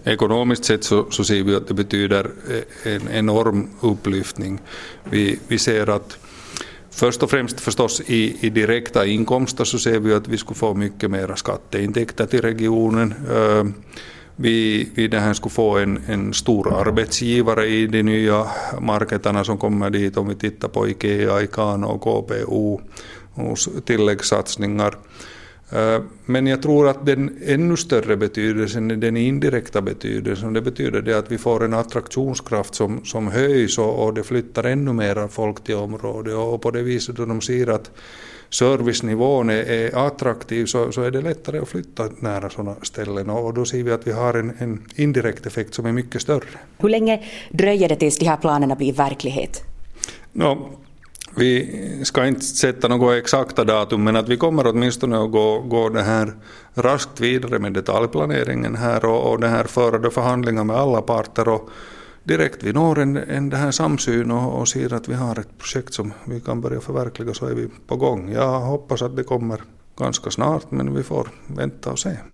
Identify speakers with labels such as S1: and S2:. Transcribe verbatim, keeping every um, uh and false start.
S1: Ekonomiskt sett så, så ser vi att det betyder en enorm upplyftning. Vi, vi ser att först och främst förstås i, i direkta inkomster så ser vi att vi skulle få mycket mer skatteintäkter till regionen. Vi, vi det här skulle få en, en stor arbetsgivare i de nya marketerna som kommer dit, om vi tittar på IKEA, Ikano och K P O och tilläggssatsningar. Men jag tror att den ännu större betydelsen är den indirekta betydelsen. Det betyder det att vi får en attraktionskraft som, som höjs och, och det flyttar ännu mer folk till området. Och på det viset då de ser att servicenivån är, är attraktiv så, så är det lättare att flytta nära sådana ställen. Och då ser vi att vi har en, en indirekt effekt som är mycket större.
S2: Hur länge dröjer det tills de här planerna blir verklighet?
S1: No, vi ska inte sätta något exakta datum, men att vi kommer åtminstone att gå, gå det här raskt vidare med detaljplaneringen här och, och det här förade förhandlingar med alla parter och direkt vi når en, en det här samsyn och, och ser att vi har ett projekt som vi kan börja förverkliga så är vi på gång. Jag hoppas att det kommer ganska snart, men vi får vänta och se.